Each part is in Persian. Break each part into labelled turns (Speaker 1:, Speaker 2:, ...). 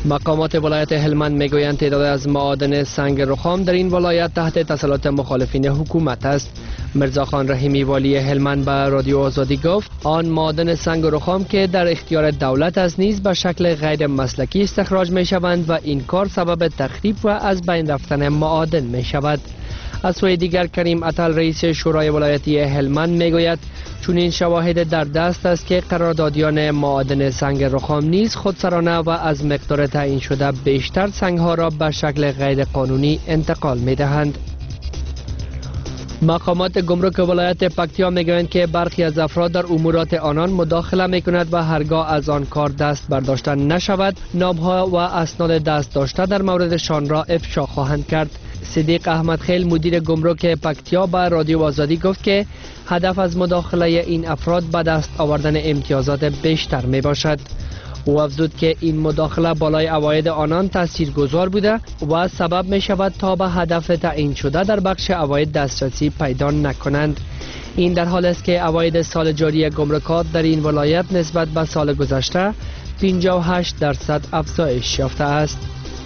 Speaker 1: مقامات ولایت هلمند میگویند تعداد از معادن سنگ رخام در این ولایت تحت تسلط مخالفین حکومت است. مرزاخان رحیمی والی هلمند به رادیو آزادی گفت آن معادن سنگ رخام که در اختیار دولت است نیز به شکل غیر مسلکی استخراج می شوند و این کار سبب تخریب و از بین رفتن معادن می شود. از سوی دیگر کریم اتل رئیس شورای ولایتی هلمند میگوید چون این شواهد در دست است که قراردادیان معادن سنگ رخام نیز خودسرانه و از مقدار تعیین شده بیشتر سنگ ها را به شکل غیر قانونی انتقال می دهند. مقامات گمرک ولایت پکتیا میگویند که برخی از افراد در امورات آنان مداخله میکند و هرگاه از آن کار دست برداشته نشود نامها و اسناد دست داشته در موردشان را افشا خواهند کرد. صدیق احمد خیل مدیر گمرک پکتیا به رادیو آزادی گفت که هدف از مداخله این افراد به دست آوردن امتیازات بیشتر می باشد. او افزود که این مداخله بالای عواید آنان تاثیرگذار بوده و سبب می شود تا به هدف تعیین شده در بخش عواید دسترسی پیدا نکنند. این در حال است که عواید سال جاری گمرکات در این ولایت نسبت به سال گذشته 58% افزایش یافته است.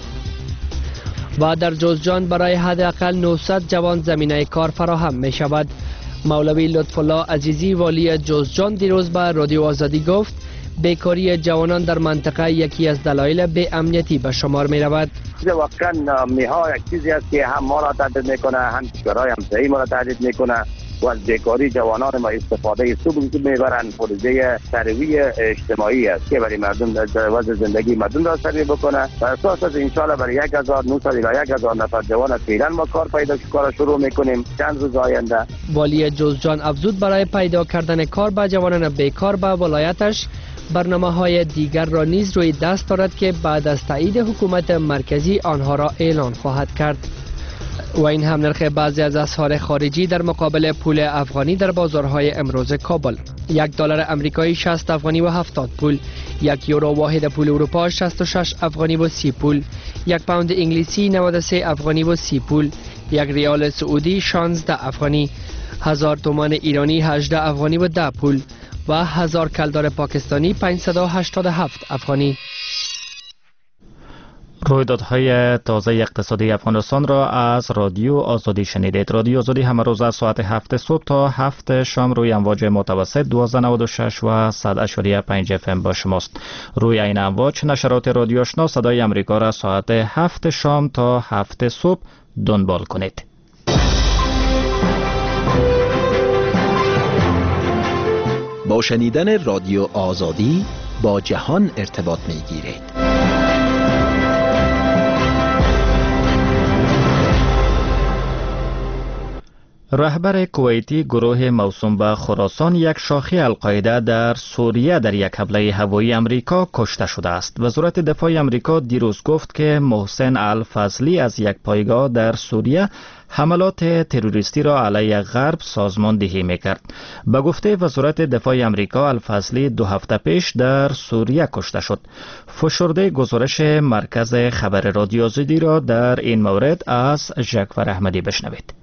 Speaker 1: و در جوزجان برای حداقل 900 جوان زمینه کار فراهم می شود. مولوی لطفالله عزیزی والی جوزجان دیروز به رادیو آزادی گفت بیکاری جوانان در منطقه یکی از دلایل بی امنیتی به شمار می رود.
Speaker 2: واقعا میها یک چیزی است که هم ما را تهدید میکنه هم کشورهای همسایه ما را تهدید میکنه و از بیکاری جوانان ما استفاده سوء میبرند. پروژه ترویج اجتماعی است که برای مردم در وضع زندگی مردم را سریع بکنه و اساس از ان شاء الله برای 1900 الی 1000 نفر جوان فعلا ما کار شروع میکنیم چند روز آینده.
Speaker 1: والی جوزجان افزود برای پیدا کردن کار به جوانان بیکار به ولایتش برنامه‌های دیگر را نیز روی دست دارد که بعد از تایید حکومت مرکزی آنها را اعلان خواهد کرد. و این هم نرخ بعضی از اسعار خارجی در مقابل پول افغانی در بازارهای امروز کابل. $1 امریکایی 60 افغانی و 70 پول، 1 یورو واحد پول اروپا 66 افغانی و 30 پول، 1 پوند انگلیسی 93 افغانی و 30 پول، 1 ریال سعودی 16 افغانی، 1000 تومان ایرانی 18 افغانی و 10 پول و 1000 کلدار پاکستانی 587 افغانی.
Speaker 3: رویدادهای تازه اقتصادی افغانستان را از رادیو آزادی شنیدید. رادیو آزادی همه روز از ساعت 7 صبح تا 7 شام روی امواج متوسط 1296 و 100.5 FM با شماست. روی این امواج نشرات رادیو آشنا صدای امریکا را ساعت 7 شام تا 7 صبح دنبال کنید.
Speaker 4: با شنیدن رادیو آزادی با جهان ارتباط می‌گیرید.
Speaker 3: رهبر کویتی گروه موسوم به خراسان یک شاخه القاعده در سوریه در یک حمله هوایی امریکا کشته شده است. وزارت دفاع امریکا دیروز گفت که محسن الفضلی از یک پایگاه در سوریه حملات تروریستی را علیه غرب سازماندهی میکرد. به گفته وزارت دفاع امریکا الفضلی 2 هفته پیش در سوریه کشته شد. فشرده گزارش مرکز خبر رادیو آزادی را در این مورد از ژکور احمدی بشنوید.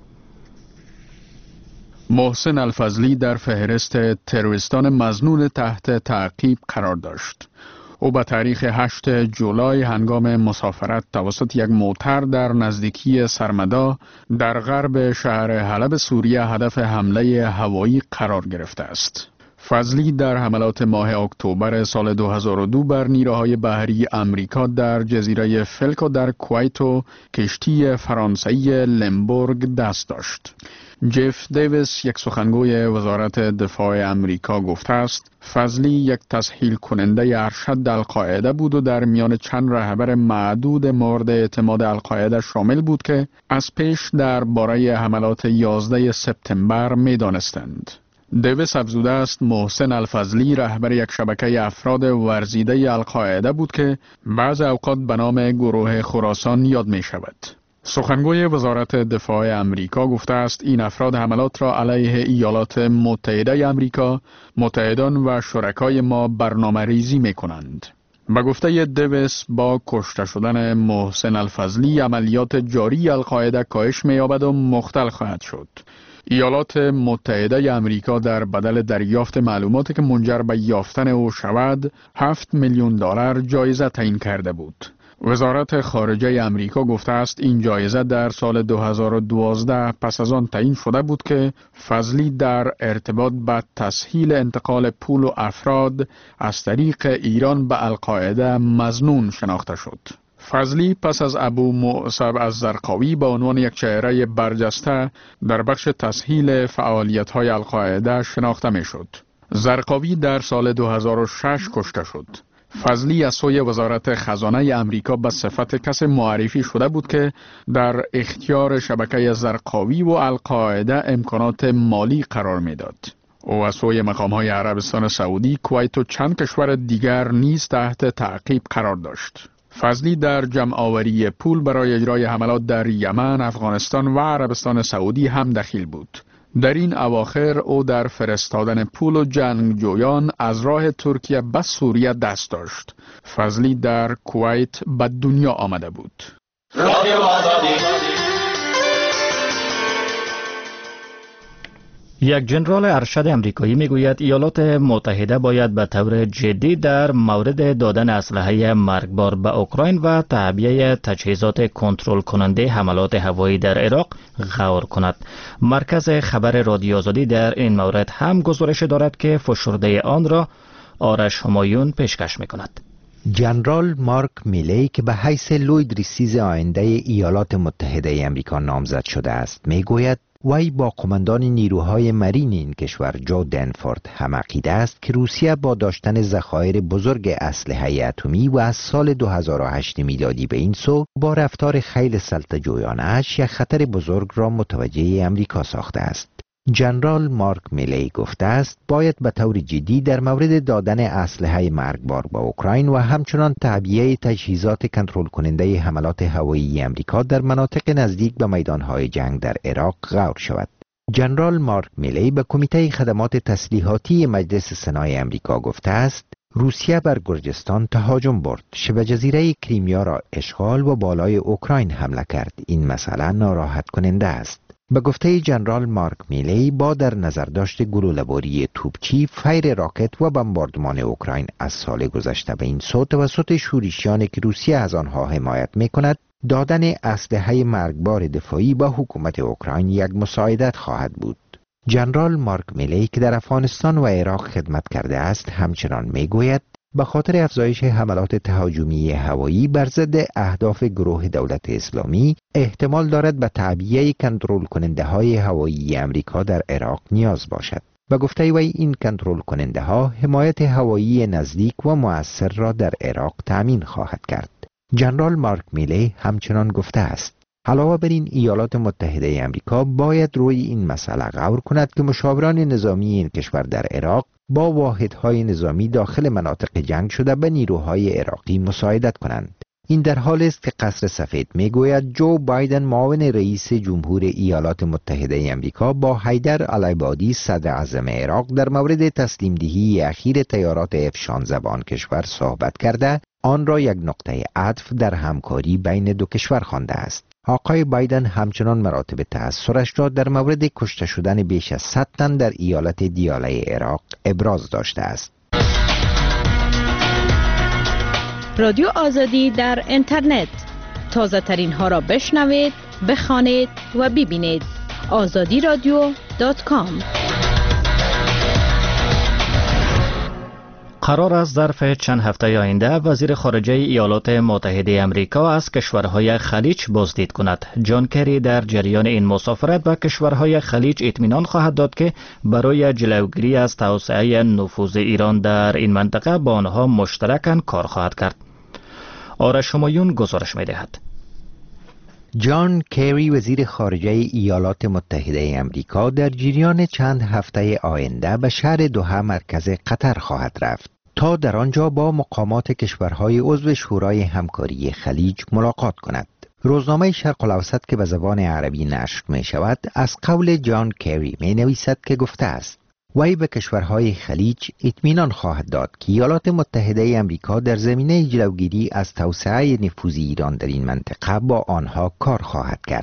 Speaker 5: محسن الفضلی در فهرست تروریستان مظنون تحت تعقیب قرار داشت. او به تاریخ 8 جولای هنگام مسافرت توسط یک موتر در نزدیکی سرمدا در غرب شهر حلب سوریه هدف حمله هوایی قرار گرفته است. فضلی در حملات ماه اکتبر سال 2002 بر نیروهای بحری امریکا در جزیره فلکو در کویت و کشتی فرانسوی لمبورگ دست داشت. جف دیویس یک سخنگوی وزارت دفاع امریکا گفته است فضلی یک تسهیل کننده ارشد القاعده بود و در میان چند رهبر معدود مورد اعتماد القاعده شامل بود که از پیش درباره حملات 11 سپتامبر می‌دانستند. دیویس افزوده است محسن الفضلی رهبر یک شبکه افراد ورزیده القاعده بود که بعض اوقات به نام گروه خراسان یاد می شود. سخنگوی وزارت دفاع امریکا گفته است این افراد حملات را علیه ایالات متحده امریکا، متحدان و شرکای ما برنامه ریزی می کنند. به گفته دیویس با کشته شدن محسن الفضلی عملیات جاری القاعده کاهش می یابد و مختل خواهد شد. ایالات متحده امریکا در بدل دریافت معلوماتی که منجر به یافتن او شود $7 میلیون جایزه تعیین کرده بود. وزارت خارجه امریکا گفته است این جایزه در سال 2012 پس از آن تعیین شده بود که فضلی در ارتباط به تسهیل انتقال پول و افراد از طریق ایران به القاعده مظنون شناخته شد. فضلی پس از ابو مؤصب الزرقاوی به عنوان یک چهره برجسته در بخش تسهیل فعالیت‌های القاعده شناخته می‌شد. زرقاوی در سال 2006 کشته شد. فضلی از سوی وزارت خزانه امریکا به صفت کس معرفی شده بود که در اختیار شبکه زرقاوی و القاعده امکانات مالی قرار می‌داد. او از سوی مقام‌های عربستان سعودی، کویت و چند کشور دیگر نیز تحت تعقیب قرار داشت. فضلی در جمع‌آوری پول برای اجرای حملات در یمن، افغانستان و عربستان سعودی هم دخیل بود. در این اواخر او در فرستادن پول و جنگجویان از راه ترکیه به سوریه دست داشت. فضلی در کویت به دنیا آمده بود.
Speaker 3: یک جنرال ارشد امریکایی میگوید ایالات متحده باید به طور جدی در مورد دادن اسلحه مرگبار به اوکراین و تعبیه تجهیزات کنترل کننده حملات هوایی در عراق غور کند. مرکز خبر رادیو آزادی در این مورد هم گزارش دارد که فشرده آن را آرش همایون پیشکش میکند.
Speaker 6: جنرال مارک میلی که به حیث لوید ریسیز آینده ایالات متحده امریکا نامزد شده است میگوید وی با قماندان نیروهای مرین این کشور جو دنفورد هم عقیده است که روسیه با داشتن ذخایر بزرگ اسلحه اتمی و از سال 2008 میلادی به این سو با رفتار خیلی سلطه‌جویانه‌اش یک خطر بزرگ را متوجه امریکا ساخته است. جنرال مارک میلی گفته است باید به طور جدی در مورد دادن اسلحه مرگبار به اوکراین و همچنان تعبیه تجهیزات کنترل کننده حملات هوایی امریکا در مناطق نزدیک به میدانهای جنگ در عراق غور شود. جنرال مارک میلی به کمیته خدمات تسلیحاتی مجلس سنای امریکا گفته است روسیه بر گرجستان تهاجم برد، شبه جزیره کریمیا را اشغال و بالای اوکراین حمله کرد. این مسئله ناراحت کننده است. به گفته جنرال مارک میلی با در نظر داشت گلوله‌باری توپچی، فیر راکت و بمباردمان اوکراین از سال گذشته به این سو توسط شورشیانی که روسیه از آنها حمایت می‌کند، دادن اسلحه مرگبار دفاعی به حکومت اوکراین یک مساعدت خواهد بود. جنرال مارک میلی که در افغانستان و عراق خدمت کرده است همچنان میگوید به خاطر افزایش حملات تهاجمی هوایی بر ضد اهداف گروه دولت اسلامی احتمال دارد به تعبیه کنترل کننده های هوایی امریکا در عراق نیاز باشد. به گفته وی این کنترل کننده ها حمایت هوایی نزدیک و مؤثر را در عراق تأمین خواهد کرد. جنرال مارک میلی همچنان گفته است علاوه بر این ایالات متحده امریکا باید روی این مسئله غور کند که مشاوران نظامی این کشور در عراق با واحدهای نظامی داخل مناطق جنگ شده به نیروهای عراقی مساعدت کنند. این در حالی است که قصر سفید میگوید جو بایدن معاون رئیس جمهور ایالات متحده امریکا با حیدر العبادی صدر اعظم عراق در مورد تسلیم دهی اخیر طیارات F-16 به آن کشور صحبت کرده آن را یک نقطه عطف در همکاری بین دو کشور خوانده است. آقای بایدن همچنان مراتب تأثرش را در مورد کشته شدن بیش از 100 تن در ایالت دیاله عراق ابراز داشته است.
Speaker 7: رادیو آزادی در اینترنت، تازه ترین ها را بشنوید، بخوانید و ببینید. azadiradio.com.
Speaker 3: قرار است ظرف چند هفته آینده وزیر خارجه ایالات متحده امریکا از کشورهای خلیج بازدید کند. جان کری در جریان این مسافرت به کشورهای خلیج اطمینان خواهد داد که برای جلوگیری از توسعه نفوذ ایران در این منطقه با آنها مشترکاً کار خواهد کرد. آرش همایون گزارش می‌دهد.
Speaker 6: جان کری وزیر خارجه ایالات متحده امریکا در جریان چند هفته آینده به شهر دوحه مرکز قطر خواهد رفت تا در آنجا با مقامات کشورهای عضو شورای همکاری خلیج ملاقات کند. روزنامه شرق الاوسط که به زبان عربی نشر می شود از قول جان کری می نویسد که گفته است وی به کشورهای خلیج اطمینان خواهد داد که ایالات متحده امریکا در زمینه جلوگیری از توسعه نفوذ ایران در این منطقه با آنها کار خواهد کرد.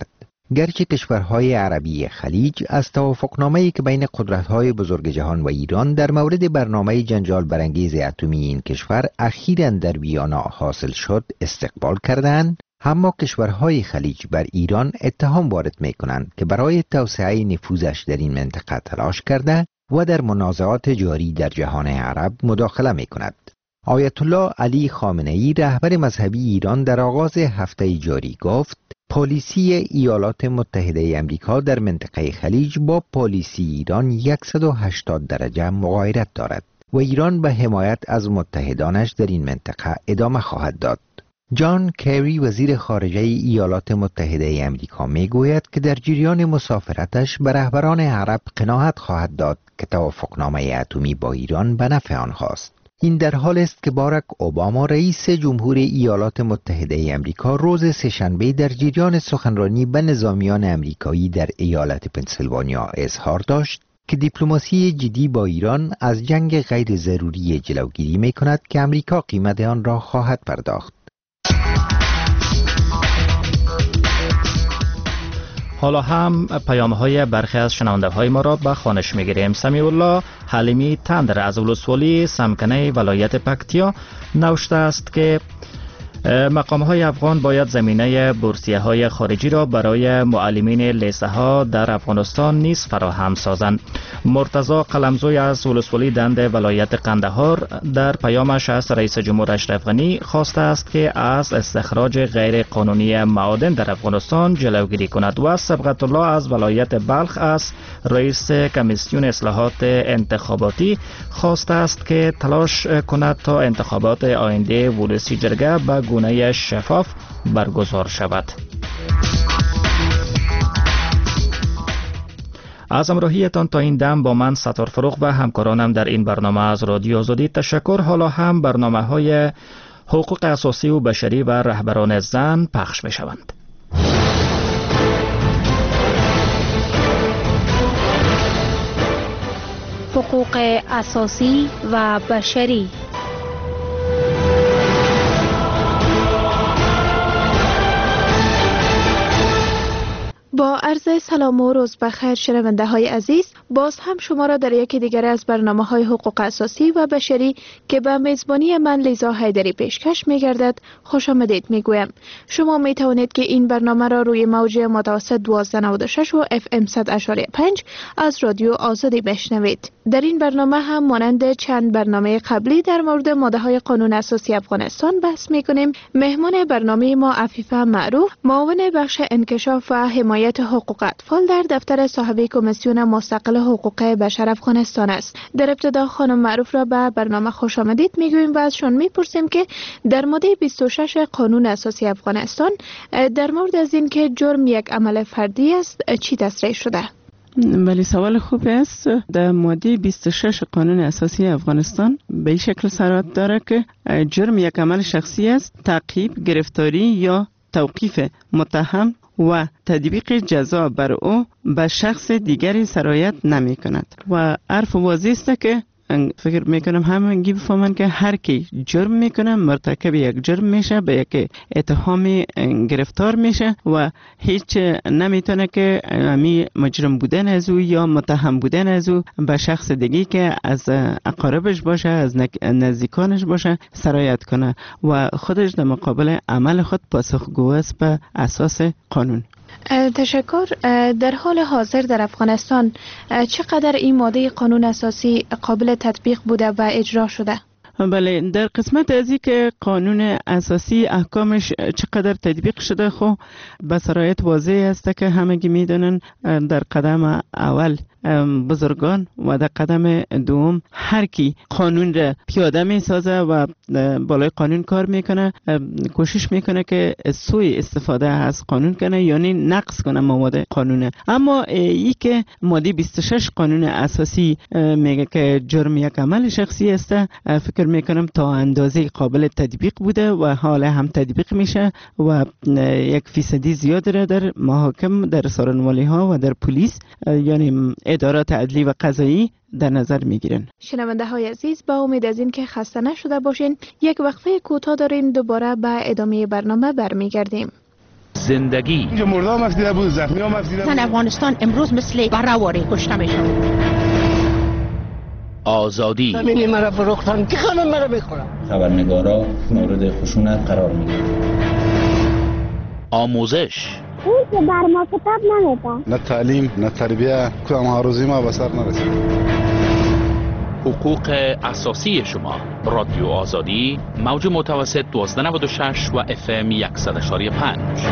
Speaker 6: گرچه کشورهای عربی خلیج از توافقنامه‌ای که بین قدرت‌های بزرگ جهان و ایران در مورد برنامه جنجال برانگیز اتمی این کشور اخیراً در ویانا حاصل شد استقبال کردند، اما کشورهای خلیج بر ایران اتهام وارد می‌کنند که برای توسعه نفوذش در این منطقه تلاش کرده و در منازعات جاری در جهان عرب مداخله می‌کند. آیت الله علی خامنه‌ای رهبر مذهبی ایران در آغاز هفته جاری گفت پالیسی ایالات متحده آمریکا در منطقه خلیج با پالیسی ایران 180 درجه مغایرت دارد و ایران به حمایت از متحدانش در این منطقه ادامه خواهد داد. جان کری وزیر خارجه ایالات متحده آمریکا میگوید که در جریان مسافرتش به رهبران عرب قناعت خواهد داد که توافقنامه اتمی با ایران به نفع آنهاست. این در حال است که باراک اوباما رئیس جمهور ایالات متحده آمریکا روز سه‌شنبه در جریان سخنرانی به نظامیان آمریکایی در ایالت پنسیلوانیا اظهار داشت که دیپلماسی جدی با ایران از جنگ غیر ضروری جلوگیری می‌کند که آمریکا قیمت آن را خواهد پرداخت.
Speaker 3: حالا هم پیام‌های برخی از شنونده‌های ما را به خوانش می‌گیریم. سمیع الله حلیمی تندر از ولسوالی سمکنه ولایت پکتیا نوشته است که مقام‌های افغان باید زمینه بورسیه‌های خارجی را برای معلمین لیسه‌ها در افغانستان نیز فراهم سازند. مرتضی قلمزوی از ولسوالی دند ولایت قندهار در پیامش از رئیس جمهور اشرف غنی خواسته است که از استخراج غیر قانونی معادن در افغانستان جلوگیری کند و صبغت الله از ولایت بلخ از رئیس کمیسیون اصلاحات انتخاباتی خواسته است که تلاش کند تا انتخابات آینده ولسی جرگه به گونه شفاف برگزار شود. از همراهیتان تا این دم با من ستار فروغ و همکارانم در این برنامه از رادیو آزادی تشکر. حالا هم برنامه‌های حقوق اساسی و بشری و رهبران زن پخش می شوند.
Speaker 7: حقوق اساسی و بشری.
Speaker 8: با عرض سلام و روز بخیر شنونده های عزیز، باز هم شما را در یکی دیگر از برنامه های حقوق اساسی و بشری که به میزبانی من لیزا حیدری پیشکش می گردد خوش آمدید می گویم. شما می توانید که این برنامه را روی موج متوسط 1296 و FM 100.5 از رادیو آزادی بشنوید. در این برنامه هم مانند چند برنامه قبلی در مورد ماده های قانون اساسی افغانستان بحث می کنیم. مهمان برنامه ما عفیفه معروف، معاون بخش انکشاف و حمایت حقوق اطفال در دفتر صاحب کمیسیون مستقل حقوق بشر افغانستان است. در ابتدا خانم معروف را به برنامه خوش آمدید میگوییم و ازشان میپرسیم که در ماده 26 قانون اساسی افغانستان در مورد از این که جرم یک عمل فردی است چی تصریح شده؟
Speaker 9: بله، سوال خوب است. در ماده 26 قانون اساسی افغانستان به این شکل صراحت داره که جرم یک عمل شخصی است. تعقیب، گرفتاری یا توقیف متهم و تطبیق جزا بر او به شخص دیگری سرایت نمی کند و عرف واضح است که فکر میکنم همگی بفهمن که هر کی جرم میکنه مرتکب یک جرم میشه، به یک اتهام گرفتار میشه و هیچ نمیتونه که امی مجرم بودن از او یا متهم بودن از او به شخص دیگی که از اقاربش باشه، از نزدیکانش باشه سرایت کنه و خودش در مقابل عمل خود پاسخگو است به اساس قانون.
Speaker 8: تشکر. در حال حاضر در افغانستان چقدر این ماده قانون اساسی قابل تطبیق بوده و اجرا شده؟
Speaker 9: بله، در قسمت از این که قانون اساسی احکامش چقدر تطبیق شده خو به صراحت واضح است که همگی میدونن در قدم اول بزرگان و در قدم دوم هر کی قانون را پیاده می سازه و بالای قانون کار میکنه کوشش میکنه که سوء استفاده از قانون کنه، یعنی نقض کنه مواد قانون. اما ای که ماده 26 قانون اساسی میگه که جرم یک عمل شخصی است، فکر میکنم تا اندازه قابل تطبیق بوده و حالا هم تطبیق میشه و 1% زیاد را در محاکم، در سارنوالی ها و در پلیس یعنی ادارات عدلی و قضایی در نظر میگیرن.
Speaker 8: شنونده های عزیز، با امید از این که خسته نشده باشین یک وقفه کوتاه داریم، دوباره به ادامه برنامه برمیگردیم.
Speaker 10: زندگی.
Speaker 11: اینجا مرده هم افدیده بود، زخمی هم افدیده بود.
Speaker 12: افغانستان امروز مثل برآوری کشته میشه.
Speaker 10: آزادی.
Speaker 13: زمین مرا فروختن که خانم مرا میخورم.
Speaker 14: خبرنگارا مورد خشونت قرار میگیرن.
Speaker 10: آموزش.
Speaker 15: اون که بر ما کتاب نمیدن.
Speaker 11: نه تعلیم نه تربیه، کدام هاروزی ما به سر نرسید.
Speaker 10: حقوق اساسی شما. رادیو آزادی، موج متوسط 1296 و FM 100.5.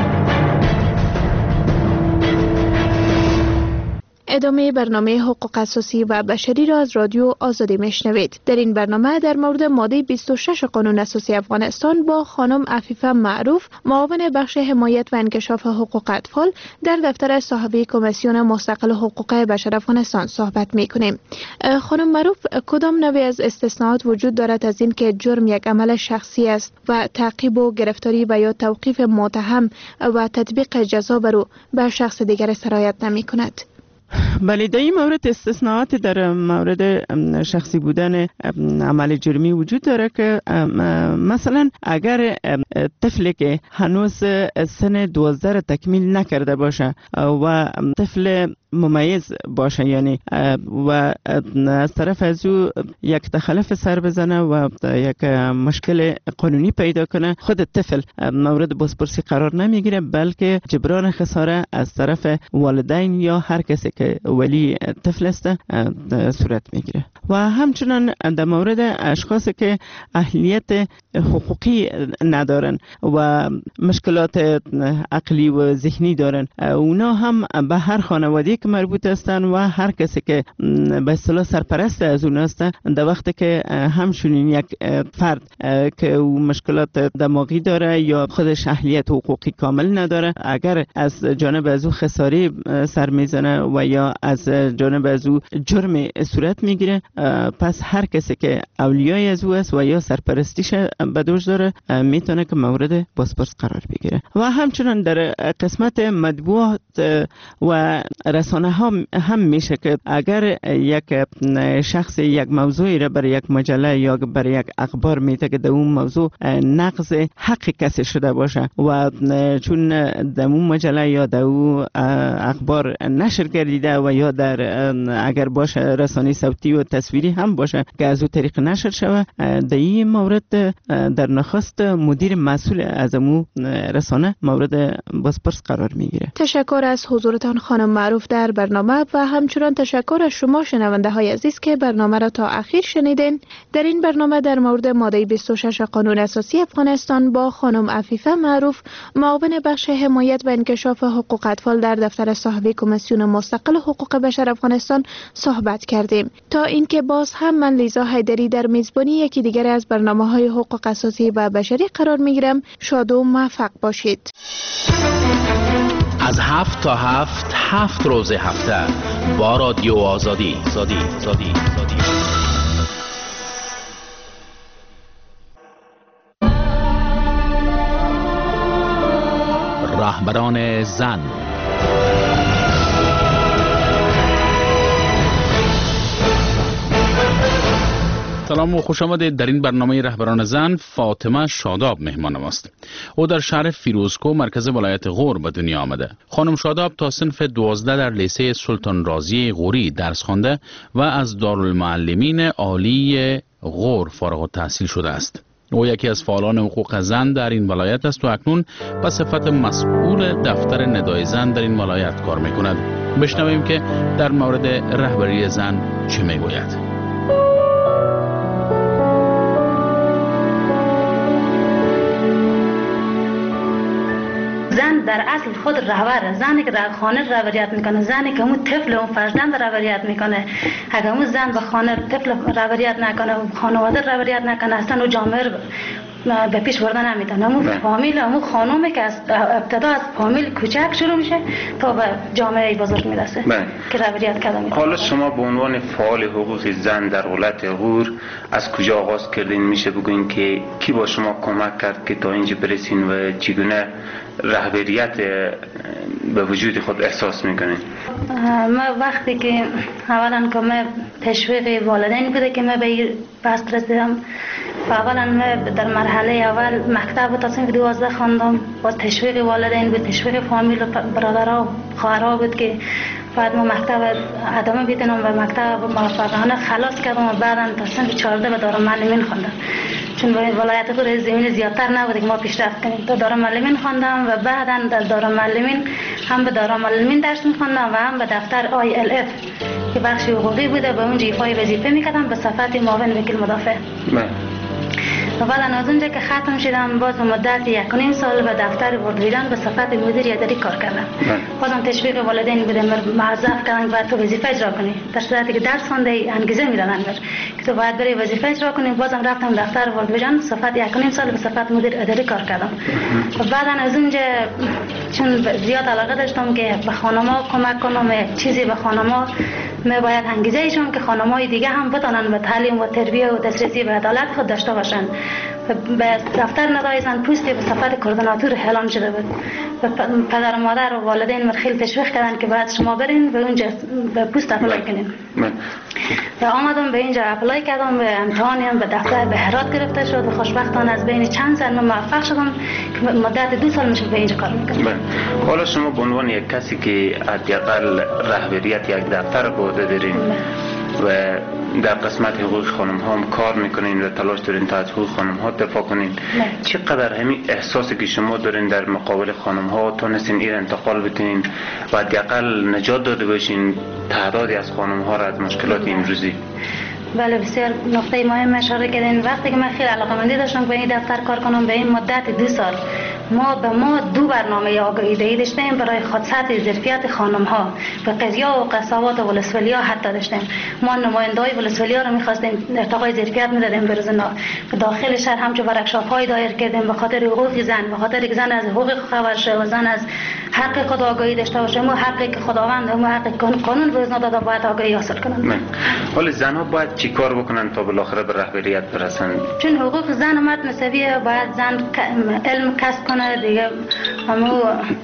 Speaker 8: ادامه برنامه حقوق اساسی و بشری را از رادیو آزادی میشنوید. در این برنامه در مورد ماده 26 قانون اساسی افغانستان با خانم عفیفه معروف، معاون بخش حمایت و انکشاف حقوق اطفال در دفتر صاحبه کمیسیون مستقل حقوق بشر افغانستان صحبت میکنیم. خانم معروف، کدام نوع از استثناءات وجود دارد از این که جرم یک عمل شخصی است و تعقیب و گرفتاری و یا توقیف متهم و تطبیق جزا بر او به شخص دیگر سرایت نمی کند؟
Speaker 9: بله، در این مورد استثناءات در مورد شخصی بودن عمل جرمی وجود داره که مثلا اگر طفلی که هنوز سن 12 تکمیل نکرده باشه و طفل ممیز باشه، یعنی و از طرف از او یک تخلف سر بزنه و یک مشکل قانونی پیدا کنه، خود طفل مورد بازپرسی قرار نمیگیره، بلکه جبران خساره از طرف والدین یا هر کسی که ولی طفل است صورت میگیره. و همچنان در مورد اشخاصی که اهلیت حقوقی ندارن و مشکلات عقلی و ذهنی دارن، اونا هم به هر خانواده که مربوط هستن و هر کسی که به اصطلاح سرپرست از اون هستن، در وقتی که همچنین یک فرد که او مشکلات دماغی داره یا خودش اهلیت حقوقی کامل نداره، اگر از جانب از او خساری سر میزنه و یا از جانب از او جرم صورت میگیره، پس هر کسی که اولیای از او است و یا سرپرستیش به دوش داره میتونه که مورد بازپرس قرار بگیره. و همچنان در قسمت مطبوعات و رسانه ها هم میشه که اگر یک شخص یک موضوعی را برای یک مجله یا برای یک اخبار میده که در اون موضوع نقض حق کسی شده باشه و چون در اون مجله یا در اون اخبار نشر گردیده و یا در اگر باشه رسانه صوتی و تصویری هم باشه که از اون طریق نشر شوه، در این مورد در نخست مدیر مسئول از اون رسانه مورد بازپرس قرار میگیره.
Speaker 8: تشکر از حضورتان خانم معروف در برنامه و همچنان تشکر از شما شنونده های عزیز که برنامه را تا اخیر شنیدین. در این برنامه در مورد ماده 26 قانون اساسی افغانستان با خانم عفیفه معروف، معاون بخش حمایت و انکشاف حقوق اطفال در دفتر صاحبه کمیسیون مستقل حقوق بشر افغانستان صحبت کردیم. تا اینکه باز هم من لیزا حیدری در میزبانی یکی دیگر از برنامه‌های حقوق اساسی و بشری قرار میگیرم. شاد و موفق باشید.
Speaker 10: از 7 تا 7 روز هفته با رادیو آزادی. رهبران زن. سلام و خوش آمدید. در این برنامه رهبران زن فاطمه شاداب مهمان ماست. او در شهر فیروزکو مرکز ولایت غور به دنیا آمده. خانم شاداب تا صنف 12 در لیسه سلطان رازی غوری درس خوانده و از دارالمعلمین عالی غور فارغ التحصیل شده است. او یکی از فعالان حقوق زن در این ولایت است و اکنون به صفت مسئول دفتر ندای زن در این ولایت کار می‌کند. بشنویم که در مورد رهبری زن چه میگوید.
Speaker 16: زن در اصل خود رهبره، زنی که در خانه رهبریت میکنه، زنی که اون طفل اون فرزند رهبریت میکنه. اگر اون زن به خانه طفل رهبریت نکنه، خانواده رهبریت نکنه، اصلا اون جامعه به پیش بردن نمیتونه. اون فامیل، اون خانومی که از ابتدا از فامیل کوچک شروع میشه تا به جامعه بزرگ میرسه که رهبریت کرده.
Speaker 17: حالا شما به عنوان فعال حقوق زن در ولایت غور از کجا آغاز کردین؟ میشه بگوین که کی با شما کمک کرد که تا اینجا برسین و چگونه رهبریت به وجود خود احساس میکنین؟
Speaker 16: ما وقتی که اولا که من تشویق والدین بوده که من به این پست رسیدم. اولا من در مرحله مرحله اول مکتب تا صنف 12 خواندم، باز تشویق والدین بود، تشویق فامیل و برادرها و خواهرها بود که بعد ما مکتب ادامه بدیم و مکتب موفقانه خلاص کردم و بعدا تا صنف 14 به دارالمعلمین خواندم. چون ولایت غور زمین زیادتر نبود که ما پیشرفت کنیم. تا دارالمعلمین خواندم و بعدا در دارالمعلمین هم به دارالمعلمین درس می‌خواندم و هم به دفتر ILF که بخش حقوقی بوده، به اونجا ایفای وظیفه می‌کردم به صفت معاون وکیل مدافع. و بعد از اونجا که ختم شدم باز مدت 1.5 سال به دفتر بردویدن به صفت مدیر اداری کار کردم. بازم تشویق والدین بودم معذف کردن باید تو وظیفه اجرا کنی، در صورتی که درس خوانده انگیزه میدادن که تو باید بری وظیفه اجرا کنی. بازم رفتم دفتر بردویدن به صفت 1.5 سال به صفت مدیر اداری کار کردم. و بعد از اونجا چون زیاد علاقه داشتم که به خانم‌ها کمک کنم، چیزی به خانم‌ها من باید انگیزه ایشون که خانم‌های دیگه هم بتونن به تعلیم و تربیت و دسترسی به عدالت خود داشته باشن. به دفتر ندای زن پوستی به صفت کوردیناتور اعلام شده بود. پدر و مادر و والدین خیلی تشویق کردن که باید شما برین به اونجا به پست اپلای کنین. و آمدم به اینجا اپلای کردم، به امتحانیم به دفتر بهرات گرفته شد و خوشبختانه از بین چند سال من موفق شدم که مدت 2 سال میشه به اینجا کار میکنم.
Speaker 17: حالا شما به عنوان یک کسی که حداقل رهبریت یک دفتر بوده دارین و در قسمت حقوق خانم ها هم کار میکنین و تلاش دارین تا از حقوق خانم ها دفاع کنین، چقدر همین احساسی که شما دارین در مقابل خانم ها تونستین این انتقال بتونین و حداقل نجات داده باشین تعدادی از خانم ها را از مشکلات امروزی؟
Speaker 16: بله بسیار نقطه مهم اشاره کردین. وقتی که من خیلی علاقه‌مندی داشتم به این دفتر کار کنم، به این مدت 2 سال ما 2 برنامه آگاهی دهی داشتیم برای خدمت ظرفیت خانم ها به قضیه و قصاوات و ولسوالی‌ها حتی داشتیم. ما نماینده‌های ولسوالی‌ها رو می‌خواستیم ارتقای ظرفیت می‌دادیم به روزنا. داخل شهر همچون ورکشاپ‌های دایر کردیم به خاطر حقوق زن، به خاطر که زن از حقوق خبر شه و زن از حق خود آگاهی داشته باشه. ما حقی که خداوند و حق قانون به روزنا داده باید آگاهی حاصل کنند.
Speaker 17: حالا زن‌ها باید چی کار بکنن تا بالاخره به رهبریت برسن؟
Speaker 16: چون حقوق زن و مرد مساویه، باید زن علم کسب کنه دیگه. همون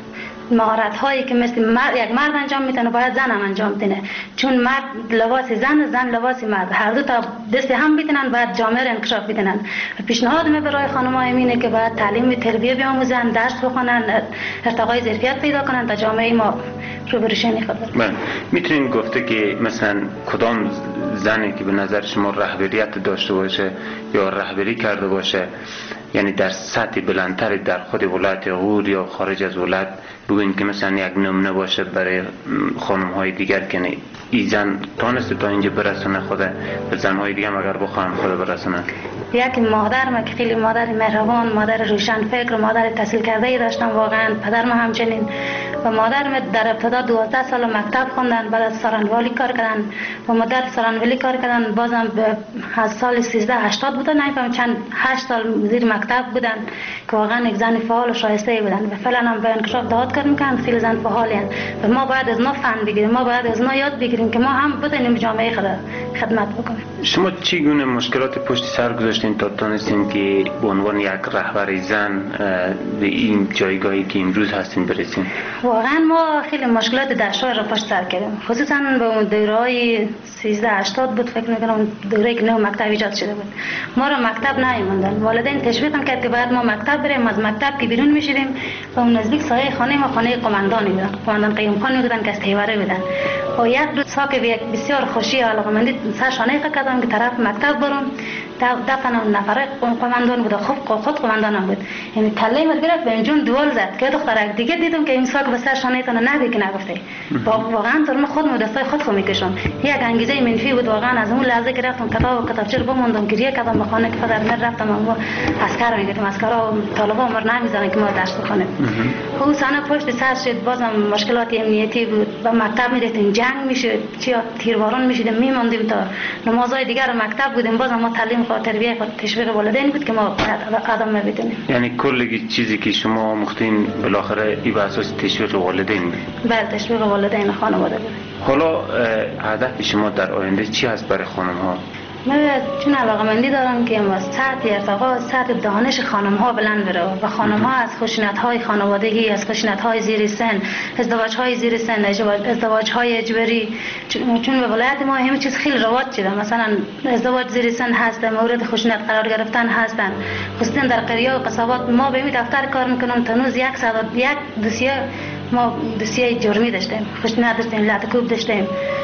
Speaker 16: مهارت هایی که مثل یک مرد انجام میتونه باید زن هم انجام بده. چون مرد لباس زن لباس مرد، هر دو تا دست هم میتونن باید جامعه را انکشاف بدن. پیشنهاد من برای خانم‌ها اینه که باید تعلیم تربیت بیاموزن، درس بخونن، ارتقای ظرفیت پیدا کنن تا جامعه ما رو برشینی خود.
Speaker 17: من میتونین گفته که مثلا کدام زنی که به نظر شما رهبریت داشته باشه یا رهبری کرده باشه، یعنی در سطح بلندتر در خود ولایت غور یا خارج از ولایت، بگوین که مثلا یک نمونه باشه برای خانم های دیگر که این زن تانسته تا اینجا برسونه خود به زنهای دیگه اگر بخواهم خود برسونه؟
Speaker 16: یک مادر که خیلی مادر مهربان، مادر روشن فکر، مادر تحصیل کرده ای داشتم واقعا. پدرم همچنین و مادرم در ابتدا 12 سال مکتب خوندن، بعد از سرانوالی کار کردن و مدت سرانوالی کار کردن. بازم از سال 1380 بودن، نمی‌فهمم چند 8 سال مدیر مکتب بودن که واقعا یک زن فعال و شایسته بودن و فعلا هم به انکشاف دعوت کار میکنن. خیلی زن فعالین و ما باید از نو فن بگیریم، ما باید از نو یاد بگیریم که ما هم بتونیم جامعه خدمت بکنیم.
Speaker 17: شما چی گونه مشکلات پشت سر گذاشتین تا تونستین که به عنوان یک رهبر زن به این جایگاهی که امروز هستین برسین؟
Speaker 16: واقعا ما خیلی مشکلات دشوار را پشت سر کردیم، خصوصا به اون دوره‌های 1380 بود فکر می‌کنم، دوره که نو مکتب ایجاد شده بود. ما را مکتب نمی‌موندن، والدین تشویق کرد که بعد ما مکتب بریم. از مکتب که بیرون می‌شدیم و اون نزدیک سایه خانه ما خانه قماندانی بود، قماندان قیوم خانی بودن که از تیوره بودن. و یک دو ساعت به بسیار خوشی علاقه‌مندی سرشانه کردم که طرف مکتب برم. دفعه نفره قماندان بود، خود قماندانم بود. یعنی کله من گرفت به اینجون دوال زد که دخترک دیگه دیدم که این ساک به سرشانه تون نگی که نگفته. واقعا تو خودم دستای خود میکشم. یک انگیزه منفی بود واقعا. از اون لحظه که رفتم کتابچه رو بموندم گریه کردم به خانه که پدر من رفتم و عسکر میگفتم عسکرا و طالبا عمر نمیذارن که ما درس بخونیم. اون سنه پشت سر شد، بازم مشکلات امنیتی بود. و مکتب میرفتیم جنگ میشد، چیا تیرباران میشدیم، میموندیم تا نمازهای دیگر مکتب بودیم. بازم ما تعلیم و تربیت و تشویق والدین بود که ما قدم بدونیم.
Speaker 17: یعنی کل چیزی که شما مختین بالاخره ای به اساس تشویق والدین بود؟
Speaker 16: بله، تشویق والدین خانواده بود.
Speaker 17: حالا هدف شما در آینده چی هست برای خانم ها؟
Speaker 16: من چون علاقمندی دارم که سطح ارتقا سطح دانش خانم ها بلند بره و خانم ها از خشونت های خانوادگی، از خشونت های زیر سن، ازدواج های زیر سن، ازدواج های اجباری، چون به ولایت ما همه چیز خیلی رواج شده، مثلا ازدواج زیر سن هست، مورد خشونت قرار گرفتن هستن، خصوصا در قریه و قصابات. ما به این دفتر کار میکنم تنوز یک دوسیه ما دوسیه جرمی داشتیم، خشونت داشتیم، لطکوب داشتیم،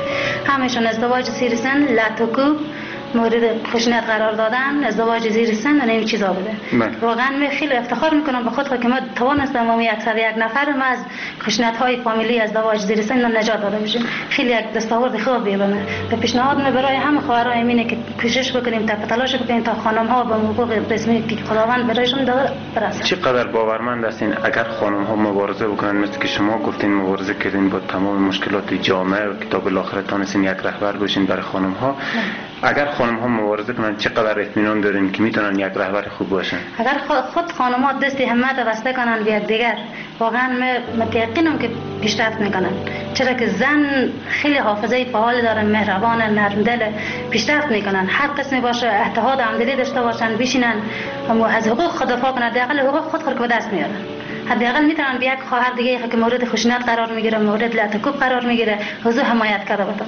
Speaker 16: همشون ازدواج زیر سن، لطکوب، مورد خشونت قرار دادن، ازدواج زیر سن و این چیزا بوده. واقعا من خیلی افتخار میکنم به خود که ما توانستم و یک نفر ما از خشونت های فامیلی، ازدواج زیر سن نجات داده باشیم. خیلی یک دستاورد خوبیه به من. و پیشنهاد من برای همه خواهرای اینه که کوشش بکنیم تا تلاش بکنیم تا خانم ها به حقوق رسمی که خداوند برایشون داده برسن.
Speaker 17: چقدر باورمند هستین اگر خانم ها مبارزه بکنن مثل که شما گفتین مبارزه کردین با تمام مشکلات جامعه و تا بالاخره تونستین یک رهبر باشین برای خانم ها. اگر خانم ها مبارزه کنن چقدر اطمینان دارین که میتونن یک رهبر خوب باشن؟ اگر
Speaker 16: خود خانم ها دست همت بسته کنن به یکدیگر، واقعا متيقنم که پیشرفت میکنن. چرا که زن خیلی حافظه فعال داره، مهربان، نرم دل، پیشرفت میکنن. هر قسمی باشه اتحاد همدلی داشته باشن، بشینن و از حقوق خود دفاع کنن، حداقل حقوق خود به دست میارن. حداقل میتونن به یک خواهر دیگه که مورد خشونت قرار میگیره، مورد لطکوب قرار میگیره، حضور حمایت کرده بتونه.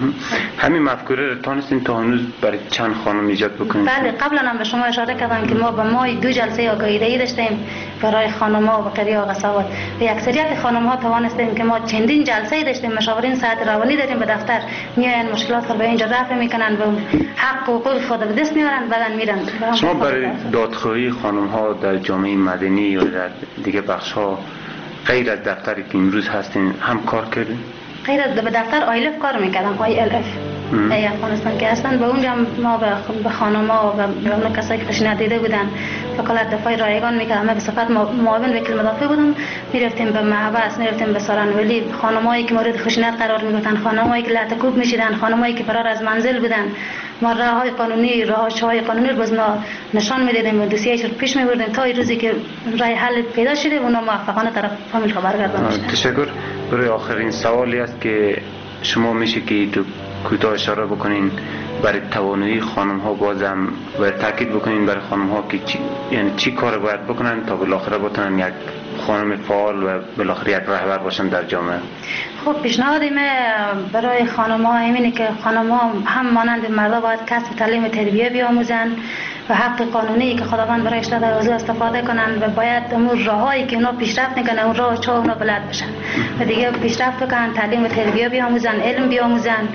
Speaker 17: همین مفکوره رو تونستین تا هنوز برای چند خانم ایجاد بکنید؟
Speaker 16: بله، قبلا هم به شما اشاره کردم که ما به ماه 2 جلسه آگاهیدهی داشتیم برای خانم‌ها و قریه و قصابات. و اکثریت خانم‌ها توانستیم که ما چندین جلسه داشتیم، مشاورین صحت روانی داریم به دفتر، میاین مشکلات رو به اینجا رفع میکنن و حق و حقوق خود به دست میارن، بعدن میرن.
Speaker 17: شما برای دادخواهی خانم‌ها در جامعه مدنی و در دیگه بخش‌ها غیر از دفتری که امروز هستین هم کار کردین؟
Speaker 16: غیر از به دفتر آیلف کار میکردم، ILF ای افغانستان که هستن. به اونجا ما به خانم‌ها و به اون کسایی که خشونت دیده بودن وکالت دفاع رایگان میکردم. من به صفت معاون وکیل مدافع بودم، میرفتیم به محبس، میرفتیم به سارنولی، خانمایی که مورد خشونت قرار میگرفتن، خانمایی که لطکوب میشیدن، خانمایی که فرار از منزل بودن، ما راههای قانونی، راههای قانونی رو باز نشان میدادیم و دوسیه‌اش رو پیش میبردیم تا روزی که راه حل پیدا شده اونا موفقانه طرف فامیل خبر گردانده شدن.
Speaker 17: تشکر. برای آخرین سوالی است که شما میشه که تو کوتاه اشاره بکنین برای توانایی خانم ها، بازم و تاکید بکنین برای خانم ها که چی کار باید بکنن تا بالاخره بتونن یک خانم فعال و بالاخره یک رهبر باشن در جامعه.
Speaker 16: خب پیشنهاد من برای خانم ها اینه که خانم ها هم مانند مردا باید کسب تعلیم و تربیه بیاموزن و حق قانونی که خداوند برایش داده از استفاده کنن و باید اون راهایی که اونا پیشرفت میکنن اون راه چا اونا بلد بشن و دیگه پیشرفت بکنن، تعلیم و تربیه بیاموزن، علم بیاموزن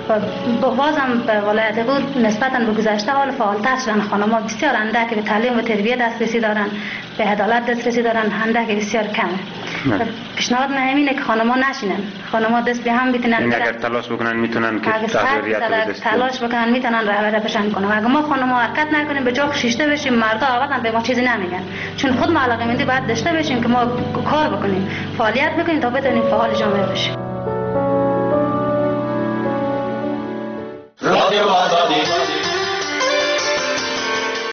Speaker 16: و بازم به ولایت غور نسبتاً به گذشته حال فعالتر شدن. خانم‌ها بسیار اندک به تعلیم و تربیت دسترسی دارن، به عدالت دسترسی دارن، اندک بسیار کمه. پیشنهاد من همینه که خانم‌ها نشینن، خانم‌ها دست به هم بتونن،
Speaker 17: یعنی اگر تلاش بکنن میتونن که
Speaker 16: تلاش بکنن میتونن رهبری بشن کنن. اگر ما خانم‌ها حرکت نکنیم به جا شیشته بشیم، مردا آوردن به ما چیزی نمیگن، چون خود ما علاقه‌مندی باید داشته باشیم که ما کار بکنیم، فعالیت بکنیم تا بتونیم فعال جامعه بشیم.